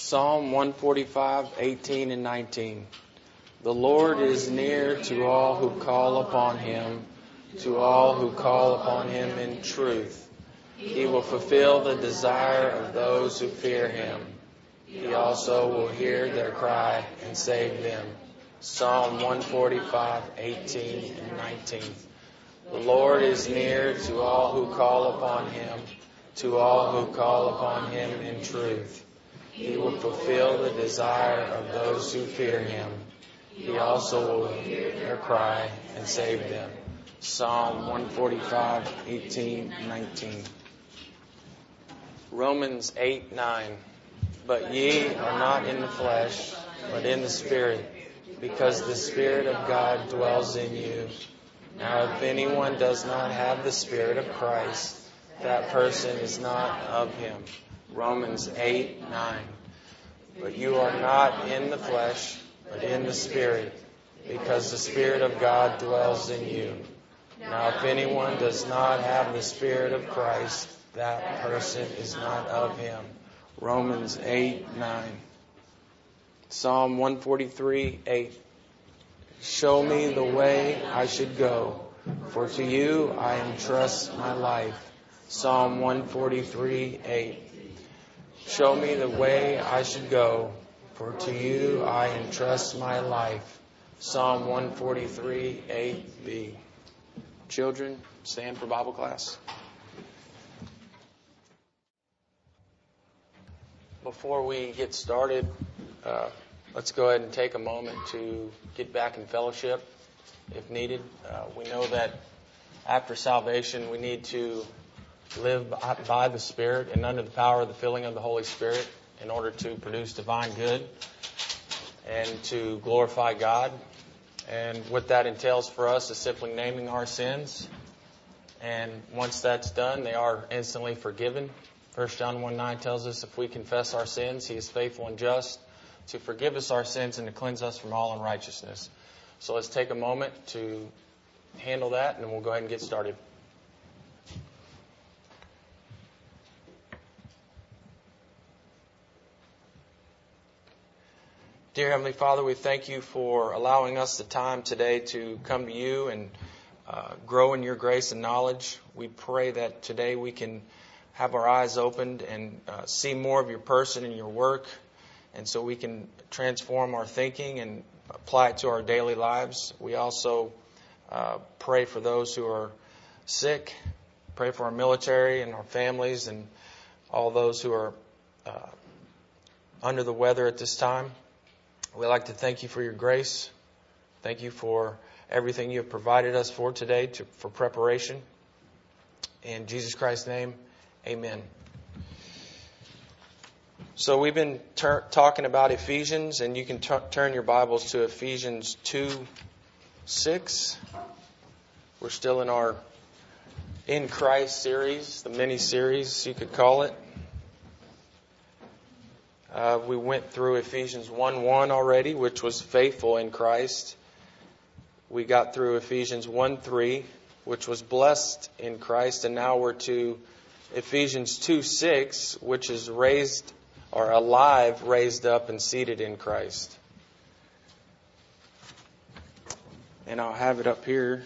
Psalm 145, 18 and 19. The Lord is near to all who call upon Him, to all who call upon Him in truth. He will fulfill the desire of those who fear Him. He also will hear their cry and save them. Psalm 145, 18 and 19. The Lord is near to all who call upon Him, to all who call upon Him in truth. He will fulfill the desire of those who fear Him. He also will hear their cry and save them. Psalm 145, 18, 19. Romans 8, 9. But ye are not in the flesh, but in the Spirit, because the Spirit of God dwells in you. Now if anyone does not have the Spirit of Christ, that person is not of Him. Romans 8, 9. But you are not in the flesh, but in the Spirit, because the Spirit of God dwells in you. Now if anyone does not have the Spirit of Christ, that person is not of Him. Romans 8, 9. Psalm 143, 8. Show me the way I should go, for to you I entrust my life. Psalm 143, 8. Show me the way I should go, for to you I entrust my life. Psalm 143, 8b. Children, stand for Bible class. Before we get started, let's go ahead and take a moment to get back in fellowship if needed. We know that after salvation we need to live by the Spirit and under the power of the filling of the Holy Spirit in order to produce divine good and to glorify God. And what that entails for us is simply naming our sins. And once that's done, they are instantly forgiven. 1 John 1:9 tells us if we confess our sins, He is faithful and just to forgive us our sins and to cleanse us from all unrighteousness. So let's take a moment to handle that, and we'll go ahead and get started. Dear Heavenly Father, we thank You for allowing us the time today to come to You and grow in Your grace and knowledge. We pray that today we can have our eyes opened and see more of Your person and Your work, and so we can transform our thinking and apply it to our daily lives. We also pray for those who are sick, pray for our military and our families and all those who are under the weather at this time. We'd like to thank You for Your grace. Thank You for everything You have provided us for today for preparation. In Jesus Christ's name, amen. So we've been talking about Ephesians, and you can turn your Bibles to Ephesians 2:6. We're still in our In Christ series, the mini-series you could call it. We went through Ephesians 1:1 already, which was faithful in Christ. We got through Ephesians 1:3, which was blessed in Christ. And now we're to Ephesians 2:6, which is raised or alive, raised up, and seated in Christ. And I'll have it up here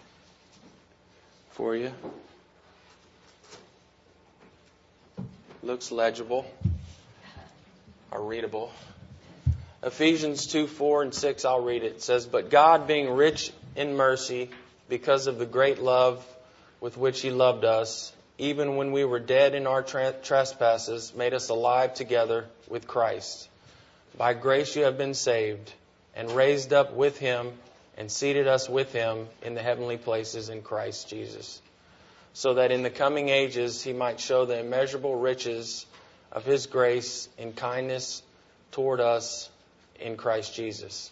for you. Looks legible. Are readable. Ephesians 2:4 and 6, I'll read it. It says, But God, being rich in mercy, because of the great love with which He loved us, even when we were dead in our trespasses, made us alive together with Christ. By grace you have been saved, and raised up with Him, and seated us with Him in the heavenly places in Christ Jesus, so that in the coming ages He might show the immeasurable riches of His grace and kindness toward us in Christ Jesus.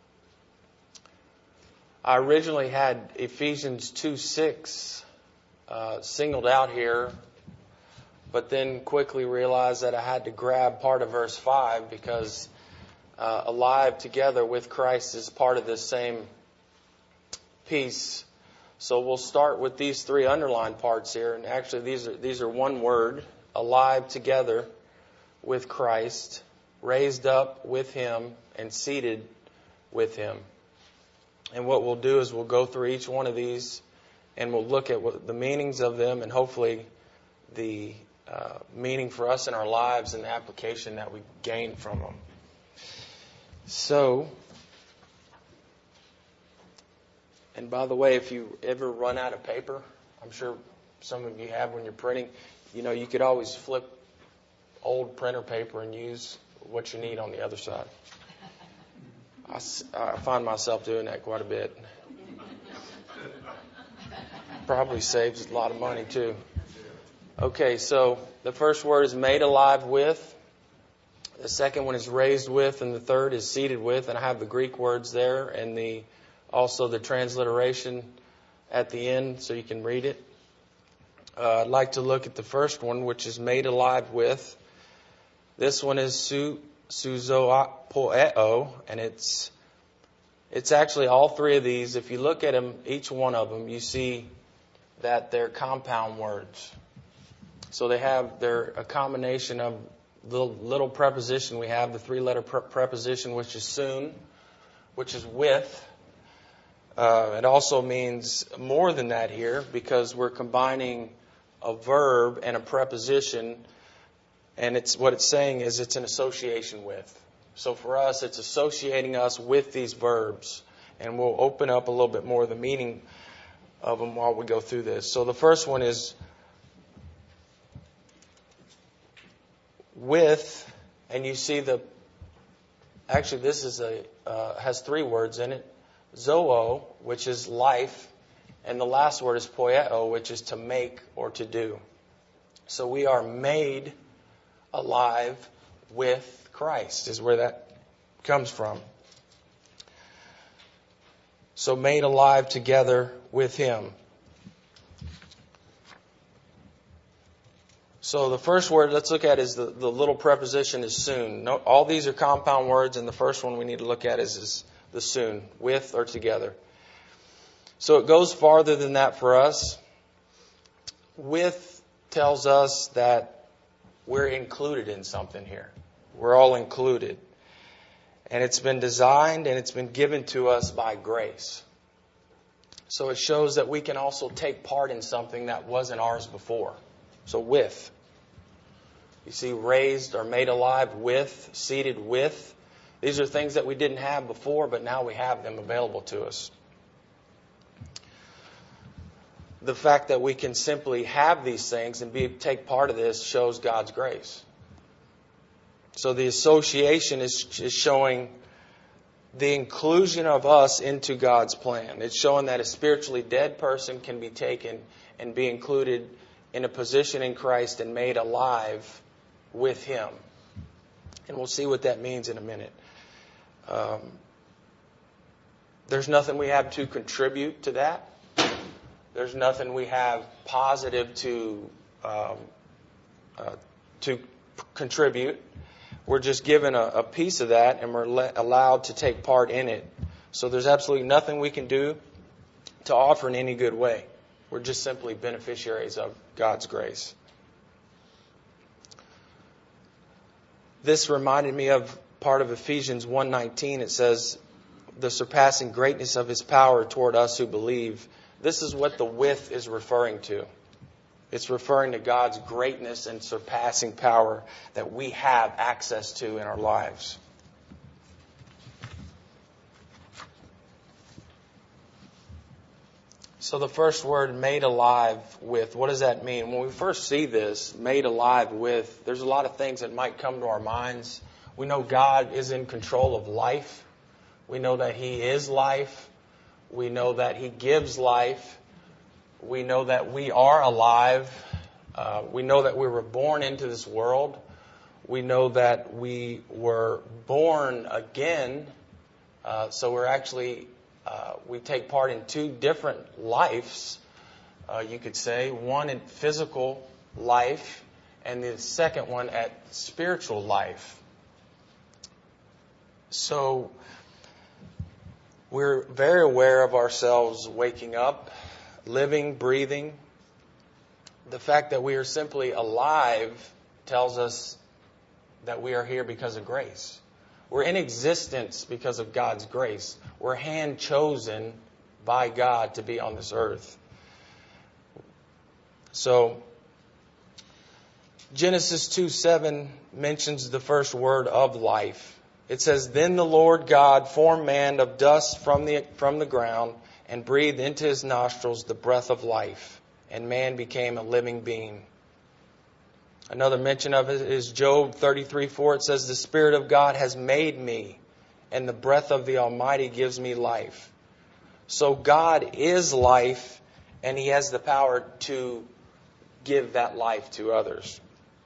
I originally had Ephesians 2:6 singled out here, but then quickly realized that I had to grab part of verse 5 because alive together with Christ is part of this same piece. So we'll start with these three underlined parts here, and actually these are one word: alive together with Christ. raised up with Him, and seated with Him. And what we'll do is we'll go through each one of these and we'll look at what the meanings of them and hopefully the meaning for us in our lives and the application that we gain from them. So, and by the way, if you ever run out of paper, I'm sure some of you have when you're printing, you could always flip old printer paper and use what you need on the other side. I find myself doing that quite a bit. Probably saves a lot of money too. Okay, so the first word is made alive with. The second one is raised with, and the third is seated with. And I have the Greek words there and also the transliteration at the end so you can read it. I'd like to look at the first one, which is made alive with. This one is suzopoeo, and it's actually all three of these. If you look at them, each one of them, you see that they're compound words. So they're a combination of the little preposition we have, the three-letter preposition, which is soon, which is with. It also means more than that here because we're combining a verb and a preposition, and what it's saying is it's an association with. So for us, it's associating us with these verbs, and we'll open up a little bit more of the meaning of them while we go through this. So the first one is with, and you see actually this is has three words in it. Zoo, which is life, and the last word is poieo, which is to make or to do. So we are made alive with Christ, is where that comes from. So made alive together with Him. So the first word let's look at is the little preposition is soon. All these are compound words, and the first one we need to look at is the soon, with or together. So it goes farther than that for us. With tells us that we're included in something here. We're all included. And it's been designed and it's been given to us by grace. So it shows that we can also take part in something that wasn't ours before. So with. You see, raised or made alive with, seated with. These are things that we didn't have before, but now we have them available to us. The fact that we can simply have these things and take part of this shows God's grace. So the association is showing the inclusion of us into God's plan. It's showing that a spiritually dead person can be taken and be included in a position in Christ and made alive with Him. And we'll see what that means in a minute. There's nothing we have to contribute to that. There's nothing we have positive to contribute. We're just given a piece of that, and we're allowed to take part in it. So there's absolutely nothing we can do to offer in any good way. We're just simply beneficiaries of God's grace. This reminded me of part of Ephesians 1:19. It says, the surpassing greatness of His power toward us who believe. This is what the with is referring to. It's referring to God's greatness and surpassing power that we have access to in our lives. So the first word, made alive with, what does that mean? When we first see this, made alive with, there's a lot of things that might come to our minds. We know God is in control of life. We know that He is life. We know that He gives life. We know that we are alive. We know that we were born into this world. We know that we were born again. So we're actually, we take part in two different lives, you could say. One in physical life and the second one at spiritual life. So we're very aware of ourselves waking up, living, breathing. The fact that we are simply alive tells us that we are here because of grace. We're in existence because of God's grace. We're hand-chosen by God to be on this earth. So, Genesis 2:7 mentions the first word of life. It says, "Then the Lord God formed man of dust from the ground and breathed into his nostrils the breath of life, and man became a living being." Another mention of it is Job 33:4. It says, "The Spirit of God has made me, and the breath of the Almighty gives me life." So God is life, and He has the power to give that life to others.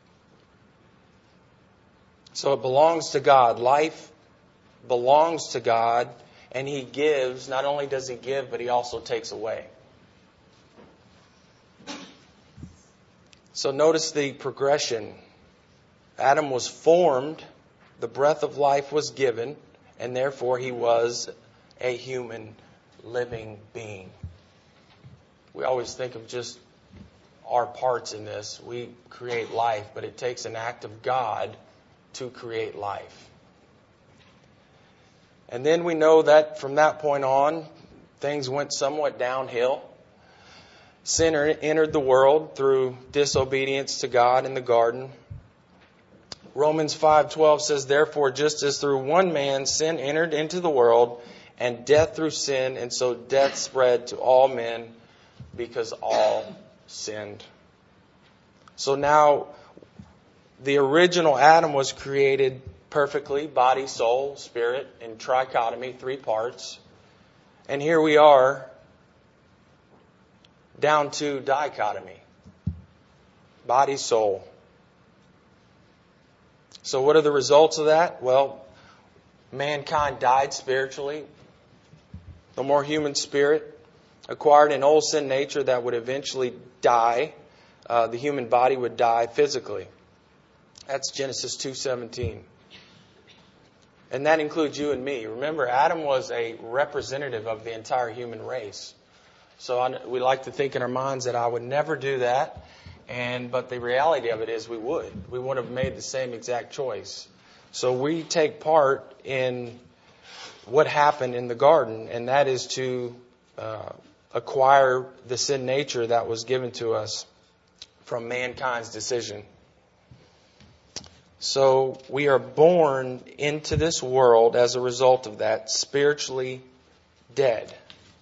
So it belongs to God. Life belongs to God, and He gives. Not only does He give, but He also takes away. So notice the progression. Adam was formed, the breath of life was given, and therefore he was a human living being. We always think of just our parts in this. We create life, but it takes an act of God to create life. And then we know that from that point on, things went somewhat downhill. Sin entered the world through disobedience to God in the garden. Romans 5:12 says, "Therefore, just as through one man sin entered into the world, and death through sin, and so death spread to all men because all sinned." So now, the original Adam was created perfectly, body, soul, spirit, in trichotomy, 3 parts. And here we are, down to dichotomy, body, soul. So what are the results of that? Well, mankind died spiritually. No more human spirit. Acquired an old sin nature that would eventually die. The human body would die physically. That's Genesis 2:17. And that includes you and me. Remember, Adam was a representative of the entire human race. So we like to think in our minds that I would never do that. But the reality of it is we would. We would have made the same exact choice. So we take part in what happened in the garden, and that is to acquire the sin nature that was given to us from mankind's decision. So we are born into this world as a result of that, spiritually dead.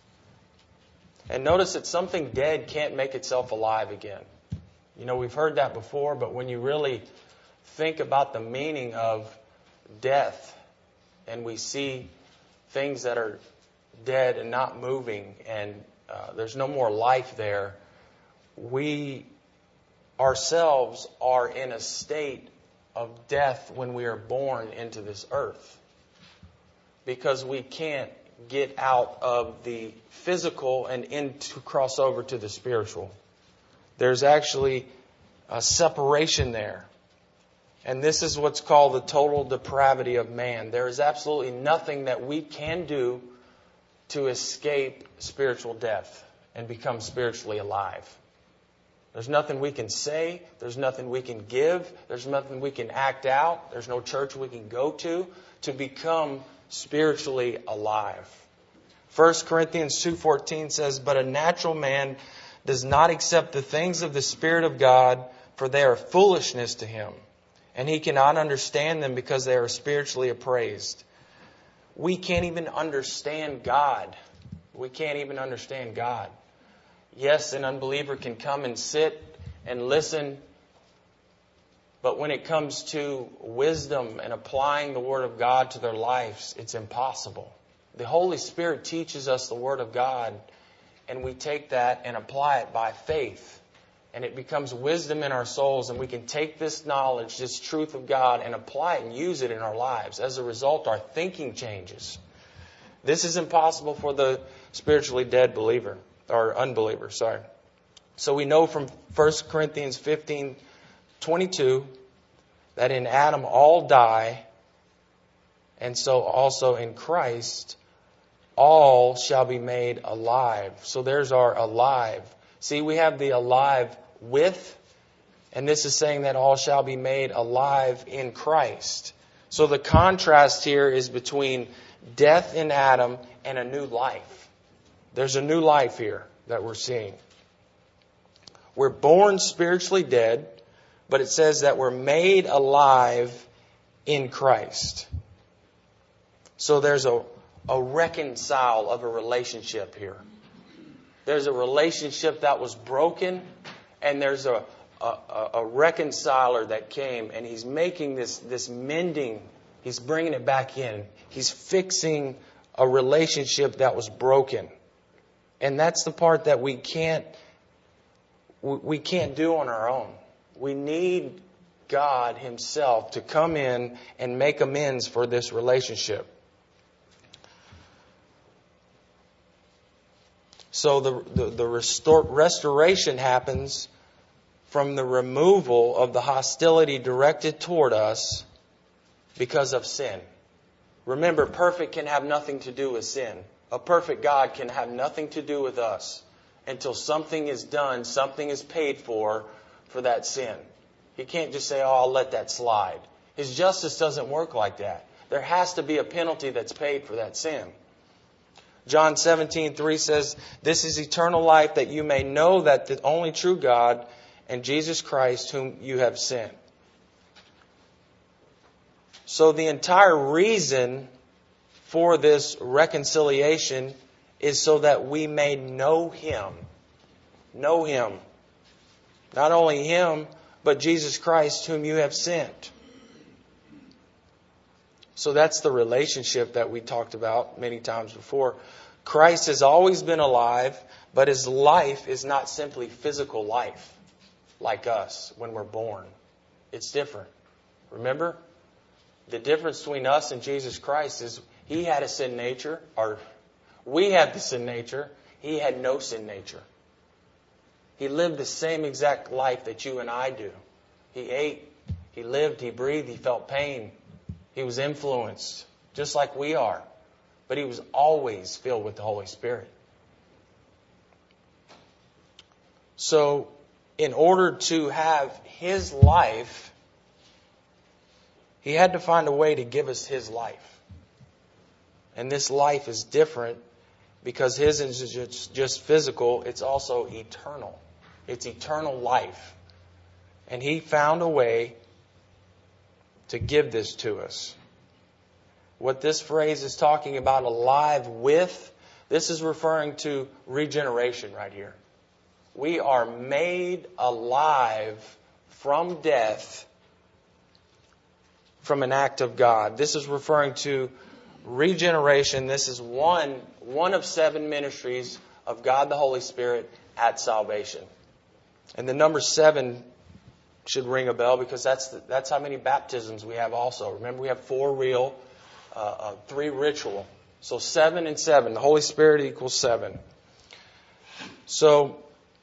And notice that something dead can't make itself alive again. You know, we've heard that before, but when you really think about the meaning of death, and we see things that are dead and not moving, and there's no more life there, we ourselves are in a state of death when we are born into this earth. Because we can't get out of the physical and cross over to the spiritual. There's actually a separation there. And this is what's called the total depravity of man. There is absolutely nothing that we can do to escape spiritual death and become spiritually alive. There's nothing we can say. There's nothing we can give. There's nothing we can act out. There's no church we can go to become spiritually alive. 1 Corinthians 2:14 says, "But a natural man does not accept the things of the Spirit of God, for they are foolishness to him, and he cannot understand them because they are spiritually appraised." We can't even understand God. We can't even understand God. Yes, an unbeliever can come and sit and listen, but when it comes to wisdom and applying the Word of God to their lives, it's impossible. The Holy Spirit teaches us the Word of God, and we take that and apply it by faith. And it becomes wisdom in our souls, and we can take this knowledge, this truth of God, and apply it and use it in our lives. As a result, our thinking changes. This is impossible for the spiritually dead believer, or unbeliever, So we know from 1 Corinthians 15:22 that in Adam all die, and so also in Christ all shall be made alive. So there's our alive. See, we have the alive with And this is saying that all shall be made alive in Christ. So the contrast here is between death in Adam and a new life. There's a new life here that we're seeing. We're born spiritually dead, but it says that we're made alive in Christ. So there's a reconcile of a relationship here. There's a relationship that was broken, and there's a reconciler that came, and he's making this mending. He's bringing it back in. He's fixing a relationship that was broken. And that's the part that we can't do on our own. We need God Himself to come in and make amends for this relationship. So the restoration happens from the removal of the hostility directed toward us because of sin. Remember, perfect can have nothing to do with sin. A perfect God can have nothing to do with us until something is done, something is paid for that sin. He can't just say, I'll let that slide. His justice doesn't work like that. There has to be a penalty that's paid for that sin. John 17:3 says, this is eternal life, that you may know that the only true God and Jesus Christ whom you have sent. So the entire reason for this reconciliation is so that we may know Him. Know Him. Not only Him, but Jesus Christ whom you have sent. So that's the relationship that we talked about many times before. Christ has always been alive, but His life is not simply physical life like us when we're born. It's different. Remember? The difference between us and Jesus Christ is He had a sin nature, or we had the sin nature. He had no sin nature. He lived the same exact life that you and I do. He ate, He lived, He breathed, He felt pain. He was influenced, just like we are. But He was always filled with the Holy Spirit. So, in order to have His life, He had to find a way to give us His life. And this life is different because His is just physical. It's also eternal. It's eternal life. And He found a way to give this to us. What this phrase is talking about, alive with, this is referring to regeneration right here. We are made alive from death from an act of God. This is referring to regeneration. This is one of 7 ministries of God the Holy Spirit at salvation. And the number 7 should ring a bell because that's how many baptisms we have also. Remember, we have 4 real, 3 ritual. So 7 and 7. The Holy Spirit equals 7. So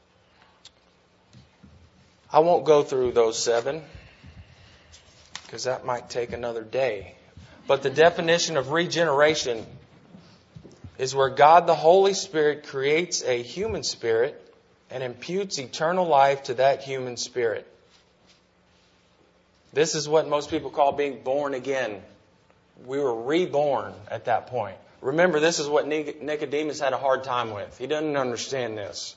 I won't go through those 7 because that might take another day. But the definition of regeneration is where God the Holy Spirit creates a human spirit and imputes eternal life to that human spirit. This is what most people call being born again. We were reborn at that point. Remember, this is what Nicodemus had a hard time with. He doesn't understand this.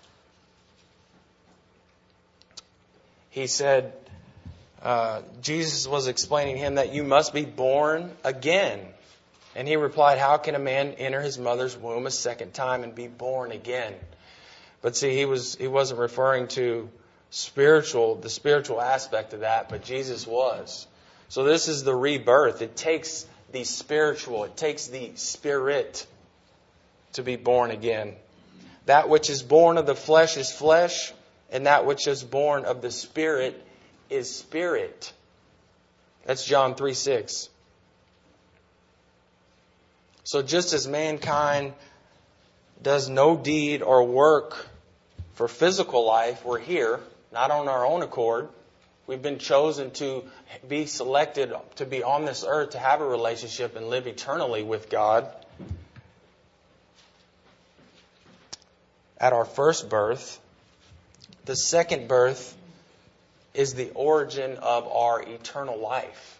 He said, Jesus was explaining to him that you must be born again. And he replied, how can a man enter his mother's womb a second time and be born again? But see, he wasn't referring to the spiritual aspect of that, but Jesus was. So this is the rebirth. It takes the spiritual, it takes the spirit to be born again. That which is born of the flesh is flesh, and that which is born of the Spirit is spirit. That's John 3:6. So just as mankind does no deed or work for physical life, we're here, not on our own accord. We've been chosen to be selected to be on this earth to have a relationship and live eternally with God. At our first birth, the second birth is the origin of our eternal life.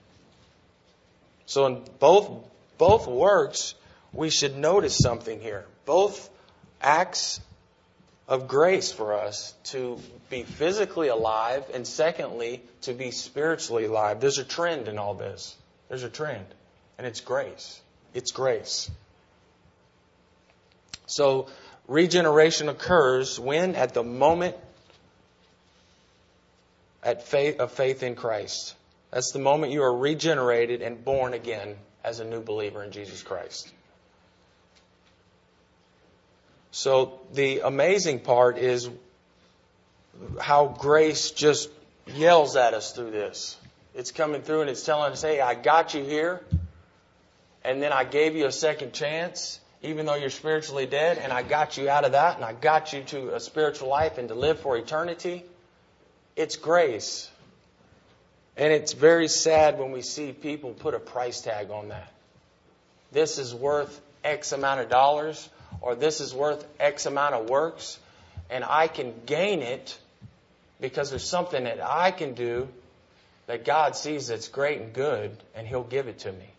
So in both works, we should notice something here. Both acts of grace for us to be physically alive, and secondly, to be spiritually alive. There's a trend in all this. There's a trend. And it's grace. It's grace. So regeneration occurs when? At the moment of faith in Christ. That's the moment you are regenerated and born again as a new believer in Jesus Christ. So the amazing part is how grace just yells at us through this. It's coming through and it's telling us, hey, I got you here, and then I gave you a second chance, even though you're spiritually dead, and I got you out of that, and I got you to a spiritual life and to live for eternity. It's grace. And it's very sad when we see people put a price tag on that. This is worth X amount of dollars, or this is worth X amount of works, and I can gain it because there's something that I can do that God sees that's great and good, and He'll give it to me.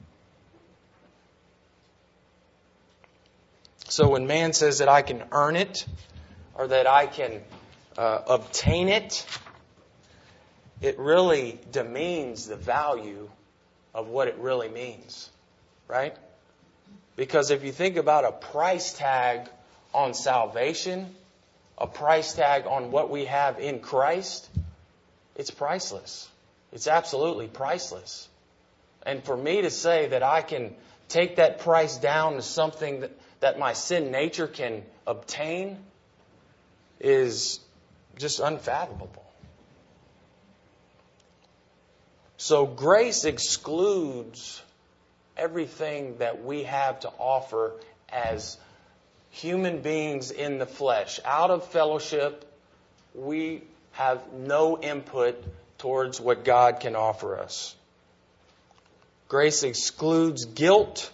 So when man says that I can earn it, or that I can obtain it, it really demeans the value of what it really means, right? Because if you think about a price tag on salvation, a price tag on what we have in Christ, it's priceless. It's absolutely priceless. And for me to say that I can take that price down to something that my sin nature can obtain is just unfathomable. So grace excludes everything that we have to offer as human beings in the flesh. Out of fellowship, we have no input towards what God can offer us. Grace excludes guilt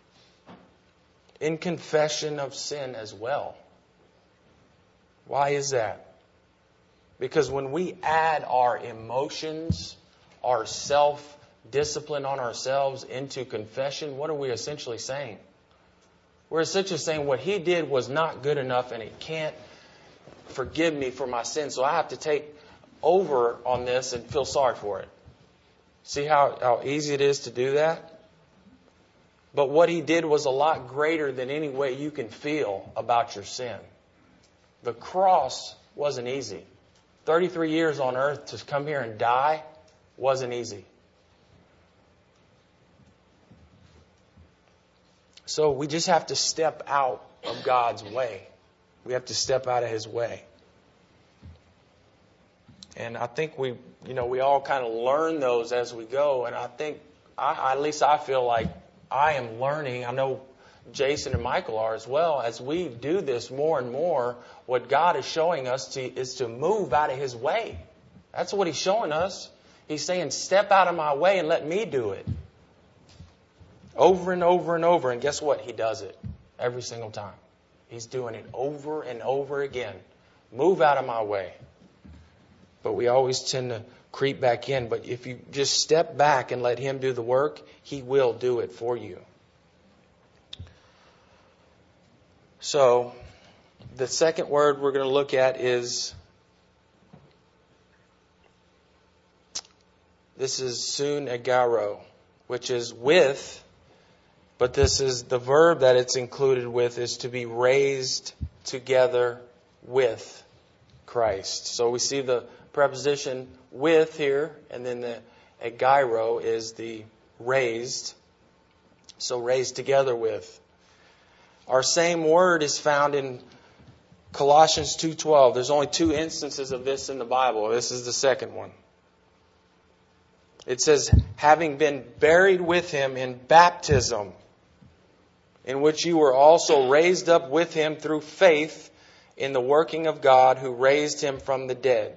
in confession of sin as well. Why is that? Because when we add our emotions, our self-discipline on ourselves into confession, what are we essentially saying? We're essentially saying what He did was not good enough and He can't forgive me for my sin, so I have to take over on this and feel sorry for it. See how easy it is to do that? But what He did was a lot greater than any way you can feel about your sin. The cross wasn't easy. 33 years on earth to come here and die wasn't easy. So we just have to step out of God's way. We have to step out of His way. And I think we all kind of learn those as we go. And I think, at least I feel like I am learning. I know Jason and Michael are as well. As we do this more and more, what God is showing us is to move out of His way. That's what He's showing us. He's saying, step out of my way and let me do it. Over and over and over. And guess what? He does it every single time. He's doing it over and over again. Move out of my way. But we always tend to creep back in. But if you just step back and let Him do the work, He will do it for you. So, the second word we're going to look at is, this is sun agaro, which is with, but this is the verb that it's included with is to be raised together with Christ. So we see the preposition with here, and then the agiro is the raised. So raised together with. Our same word is found in Colossians 2:12. There's only 2 instances of this in the Bible. This is the second one. It says, having been buried with Him in baptism, in which you were also raised up with Him through faith in the working of God who raised Him from the dead.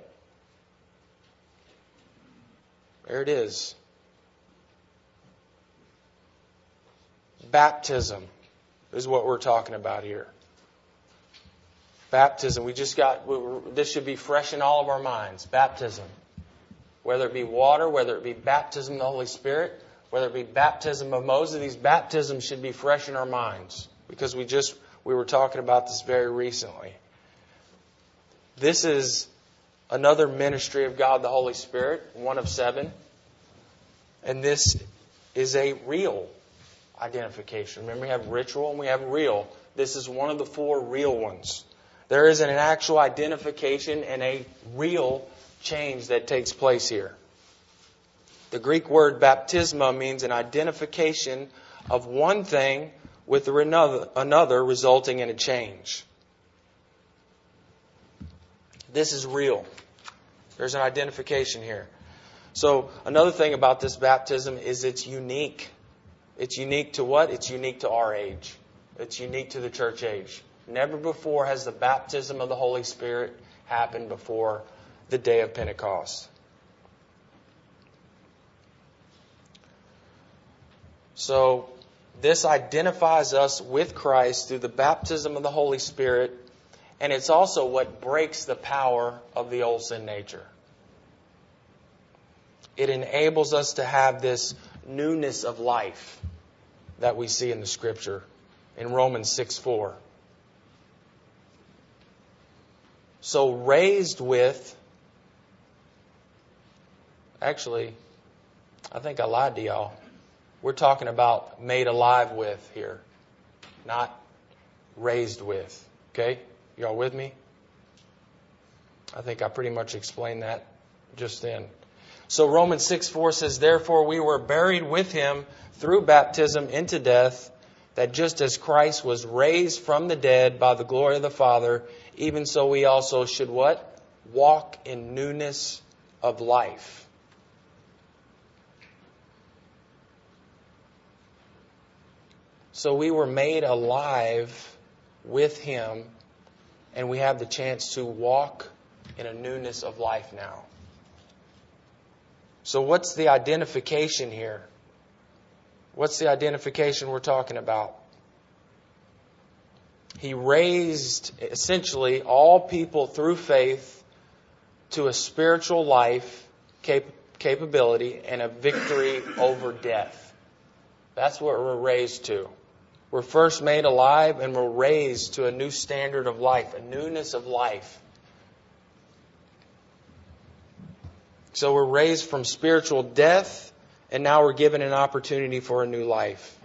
There it is. Baptism is what we're talking about here. Baptism. This should be fresh in all of our minds. Baptism. Whether it be water, whether it be baptism of the Holy Spirit, whether it be baptism of Moses, these baptisms should be fresh in our minds. Because we were talking about this very recently. This is another ministry of God the Holy Spirit, one of 7. And this is a real identification. Remember, we have ritual and we have real. This is one of the 4 real ones. There is an actual identification and a real change that takes place here. The Greek word baptisma means an identification of one thing with another, resulting in a change. This is real. There's an identification here. So another thing about this baptism is it's unique. It's unique to what? It's unique to our age. It's unique to the church age. Never before has the baptism of the Holy Spirit happened before the day of Pentecost. So this identifies us with Christ through the baptism of the Holy Spirit, and it's also what breaks the power of the old sin nature. It enables us to have this newness of life that we see in the Scripture in Romans 6:4. So raised with, actually, I think I lied to y'all. We're talking about made alive with here, not raised with. Okay? Y'all with me? I think I pretty much explained that just then. So Romans 6:4 says, therefore we were buried with Him through baptism into death, that just as Christ was raised from the dead by the glory of the Father, even so we also should what? Walk in newness of life. So we were made alive with Him, and we have the chance to walk in a newness of life now. So what's the identification here? What's the identification we're talking about? He raised essentially all people through faith to a spiritual life capability and a victory over death. That's what we're raised to. We're first made alive and we're raised to a new standard of life, a newness of life. So we're raised from spiritual death, and now we're given an opportunity for a new life.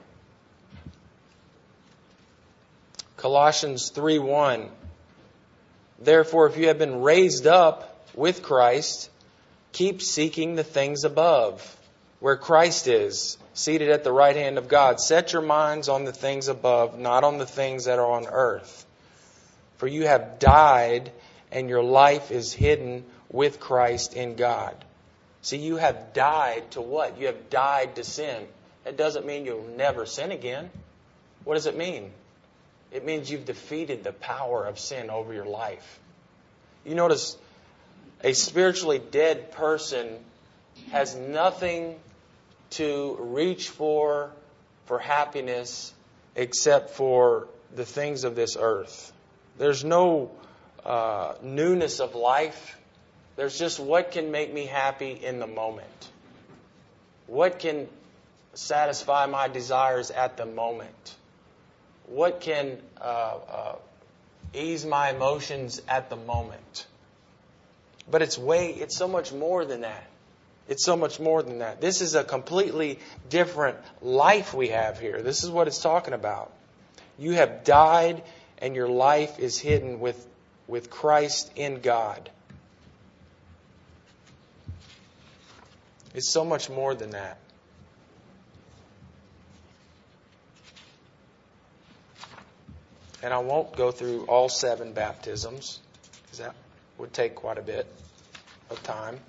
Colossians 3:1. Therefore, if you have been raised up with Christ, keep seeking the things above, where Christ is, seated at the right hand of God. Set your minds on the things above, not on the things that are on earth. For you have died, and your life is hidden with Christ in God. See, you have died to what? You have died to sin. That doesn't mean you'll never sin again. What does it mean? It means you've defeated the power of sin over your life. You notice a spiritually dead person has nothing to reach for happiness except for the things of this earth. There's no newness of life. There's just what can make me happy in the moment. What can satisfy my desires at the moment. What can ease my emotions at the moment. But it's so much more than that. It's so much more than that. This is a completely different life we have here. This is what it's talking about. You have died and your life is hidden with Christ in God. It's so much more than that. And I won't go through all 7 baptisms, because that would take quite a bit of time.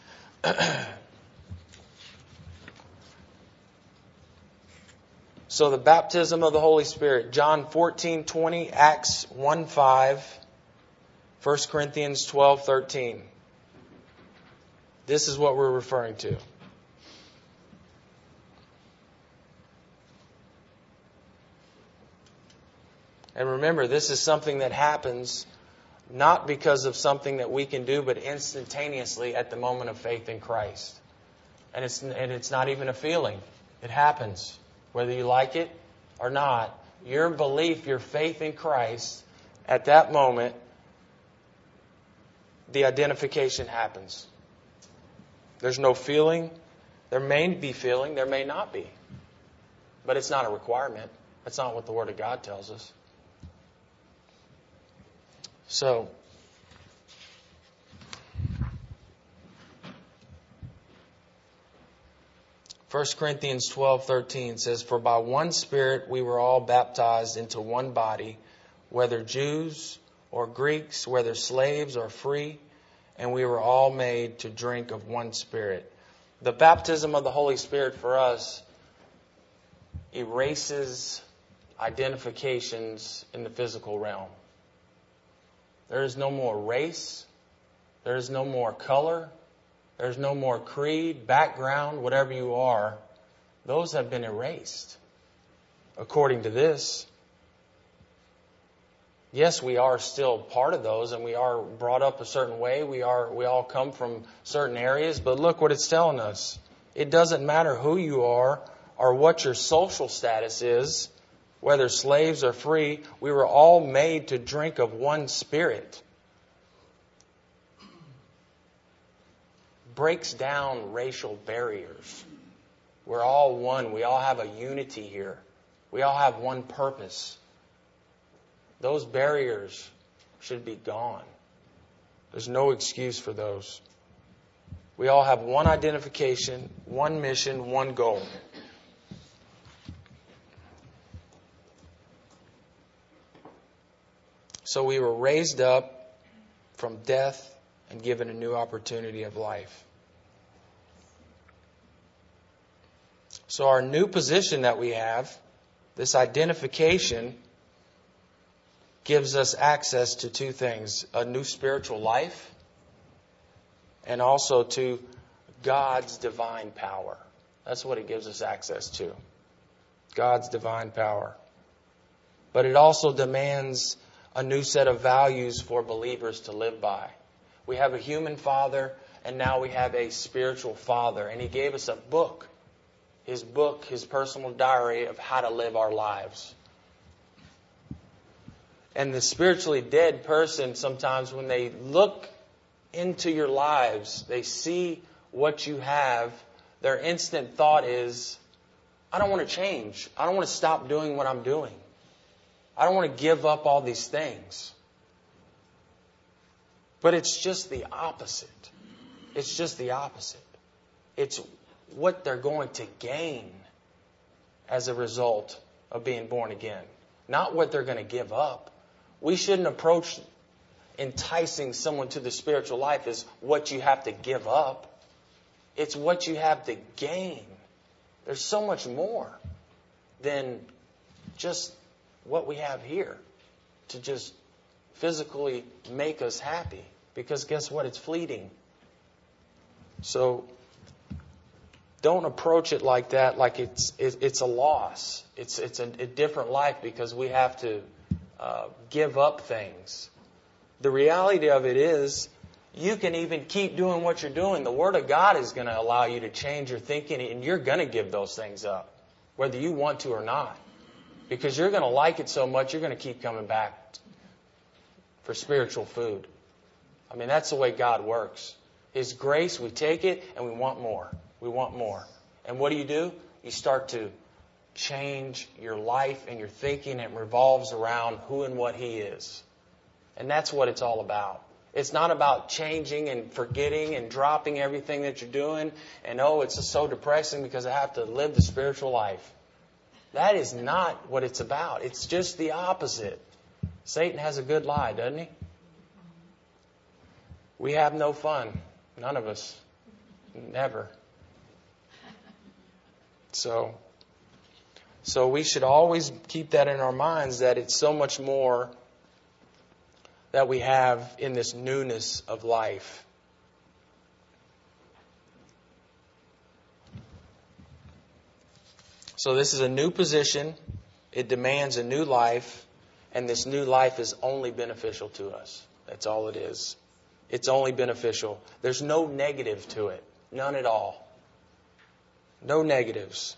So the baptism of the Holy Spirit, John 14:20, Acts 1:5, 1 Corinthians 12:13. This is what we're referring to. And remember, this is something that happens not because of something that we can do, but instantaneously at the moment of faith in Christ. And it's not even a feeling. It happens. Whether you like it or not, your belief, your faith in Christ, at that moment, the identification happens. There's no feeling. There may be feeling. There may not be. But it's not a requirement. That's not what the Word of God tells us. So, 1 Corinthians 12:13 says, "For by one Spirit we were all baptized into one body, whether Jews or Greeks, whether slaves or free, and we were all made to drink of one Spirit." The baptism of the Holy Spirit for us erases identifications in the physical realm. There is no more race. There is no more color. There's no more creed, background, whatever you are. Those have been erased. According to this, yes, we are still part of those, and we are brought up a certain way. We all come from certain areas, but look what it's telling us. It doesn't matter who you are or what your social status is, whether slaves or free, we were all made to drink of one Spirit. Breaks down racial barriers. We're all one. We all have a unity here. We all have one purpose. Those barriers should be gone. There's no excuse for those. We all have one identification, one mission, one goal. So we were raised up from death and given a new opportunity of life. So our new position that we have, this identification, gives us access to two things: a new spiritual life and also to God's divine power. That's what it gives us access to. God's divine power. But it also demands a new set of values for believers to live by. We have a human father, and now we have a spiritual father. And He gave us a book, His personal diary of how to live our lives. And the spiritually dead person, sometimes when they look into your lives, they see what you have, their instant thought is, I don't want to change. I don't want to stop doing what I'm doing. I don't want to give up all these things. But it's just the opposite. It's just the opposite. It's what they're going to gain as a result of being born again. Not what they're going to give up. We shouldn't approach enticing someone to the spiritual life as what you have to give up. It's what you have to gain. There's so much more than just what we have here to just physically make us happy. Because guess what? It's fleeting. So don't approach it like that, like it's a loss. It's a different life because we have to give up things. The reality of it is, you can even keep doing what you're doing. The Word of God is going to allow you to change your thinking, and you're going to give those things up, whether you want to or not. Because you're going to like it so much, you're going to keep coming back for spiritual food. I mean, that's the way God works. His grace, we take it and we want more. We want more. And what do? You start to change your life and your thinking. It revolves around who and what He is. And that's what it's all about. It's not about changing and forgetting and dropping everything that you're doing. And it's just so depressing because I have to live the spiritual life. That is not what it's about. It's just the opposite. Satan has a good lie, doesn't he? We have no fun. None of us. Never. So we should always keep that in our minds, that it's so much more that we have in this newness of life. So this is a new position. It demands a new life. And this new life is only beneficial to us. That's all it is. It's only beneficial. There's no negative to it. None at all. No negatives.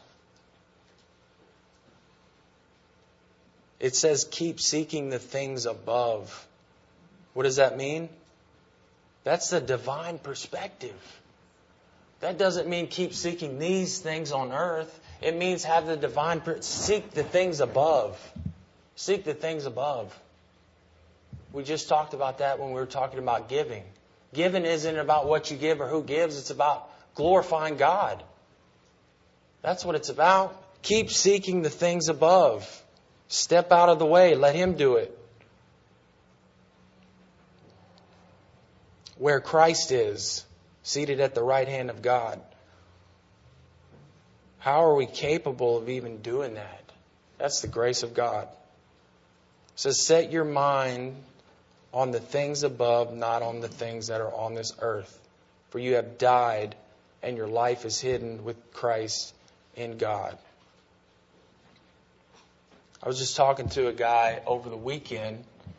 It says keep seeking the things above. What does that mean? That's the divine perspective. That doesn't mean keep seeking these things on earth. It means have the divine seek the things above. Seek the things above. We just talked about that when we were talking about giving. Giving isn't about what you give or who gives. It's about glorifying God. That's what it's about. Keep seeking the things above. Step out of the way. Let Him do it. Where Christ is, seated at the right hand of God. How are we capable of even doing that? That's the grace of God. It says, set your mind on the things above, not on the things that are on this earth. For you have died, and your life is hidden with Christ in God. I was just talking to a guy over the weekend,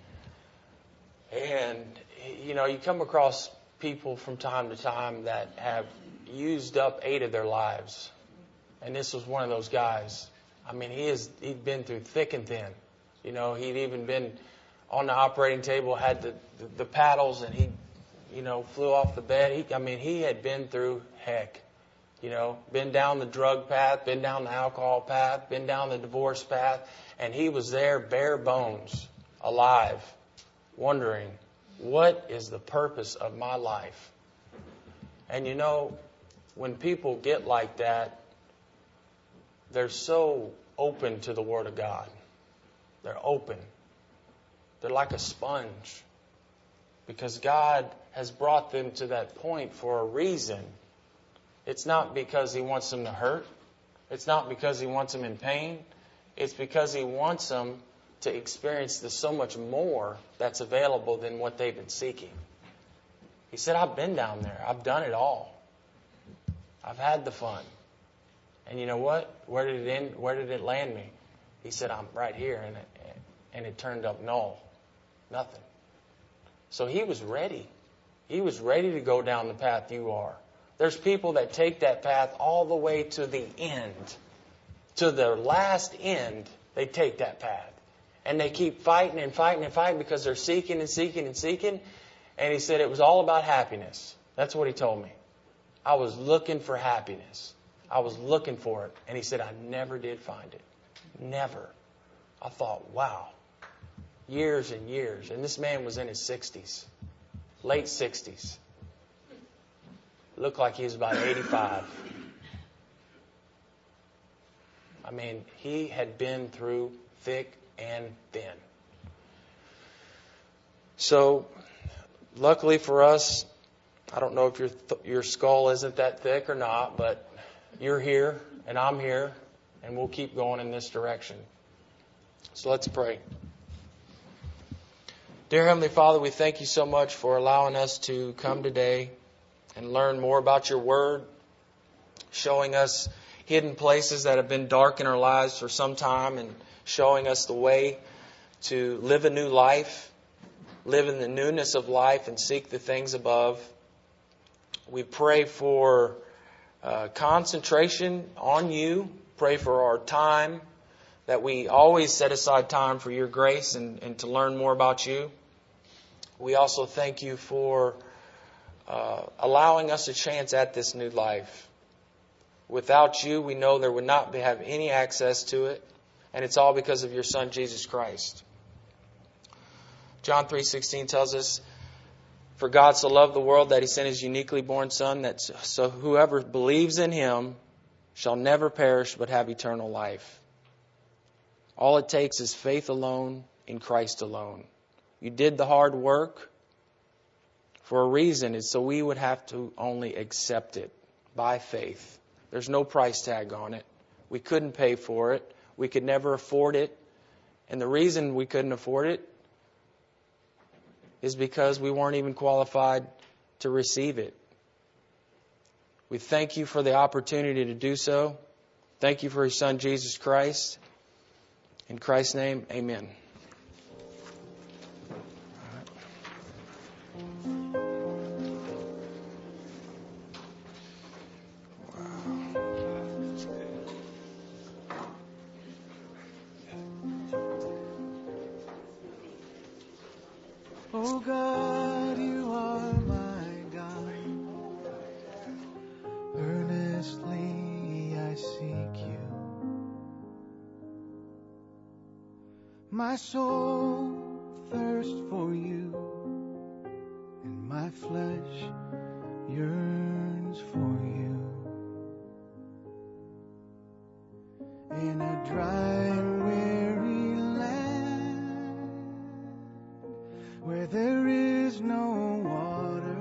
and you come across people from time to time that have used up 8 of their lives. And this was one of those guys. I mean, he'd been through thick and thin. He'd even been on the operating table, had the paddles, and he, flew off the bed. He had been through heck. Been down the drug path, been down the alcohol path, been down the divorce path. And he was there bare bones, alive, wondering, what is the purpose of my life? And when people get like that, they're so open to the Word of God. They're open. They're like a sponge. Because God has brought them to that point for a reason. It's not because He wants them to hurt. It's not because He wants them in pain. It's because He wants them to experience the so much more that's available than what they've been seeking. He said, I've been down there. I've done it all. I've had the fun. And you know what? Where did it end? Where did it land me? He said, I'm right here. And it turned up null. Nothing. So he was ready. He was ready to go down the path you are. There's people that take that path all the way to the end. To their last end, they take that path. And they keep fighting and fighting and fighting because they're seeking and seeking and seeking. And he said it was all about happiness. That's what he told me. I was looking for happiness. I was looking for it. And he said, I never did find it. Never. I thought, wow. Years and years. And this man was in his 60s. Late 60s. Looked like he was about 85. He had been through thick and thin. So, luckily for us, I don't know if your skull isn't that thick or not, but you're here and I'm here, and we'll keep going in this direction. So let's pray. Dear Heavenly Father, we thank you so much for allowing us to come today and learn more about your Word, showing us hidden places that have been dark in our lives for some time and showing us the way to live a new life, live in the newness of life and seek the things above. We pray for concentration on you. Pray for our time, that we always set aside time for your grace and to learn more about you. We also thank you for allowing us a chance at this new life. Without you, we know there would not have any access to it. And it's all because of your Son, Jesus Christ. John 3:16 tells us, for God so loved the world that He sent His uniquely born Son, that so whoever believes in Him shall never perish but have eternal life. All it takes is faith alone in Christ alone. You did the hard work for a reason. It's so we would have to only accept it by faith. There's no price tag on it. We couldn't pay for it. We could never afford it. And the reason we couldn't afford it is because we weren't even qualified to receive it. We thank you for the opportunity to do so. Thank you for His Son, Jesus Christ. In Christ's name, amen. Oh God, you are my God. Earnestly I seek you. My soul thirsts for you, and my flesh yearns for you. In a dry and weary land where there is no water,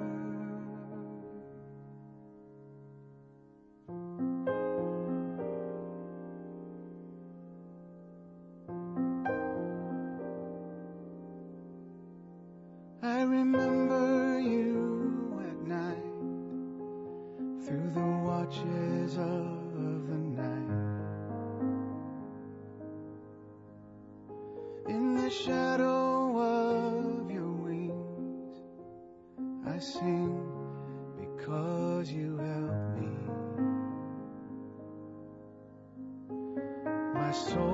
I remember you at night, through the watches of the night. In the shadow of your wings, I sing because you help me. My soul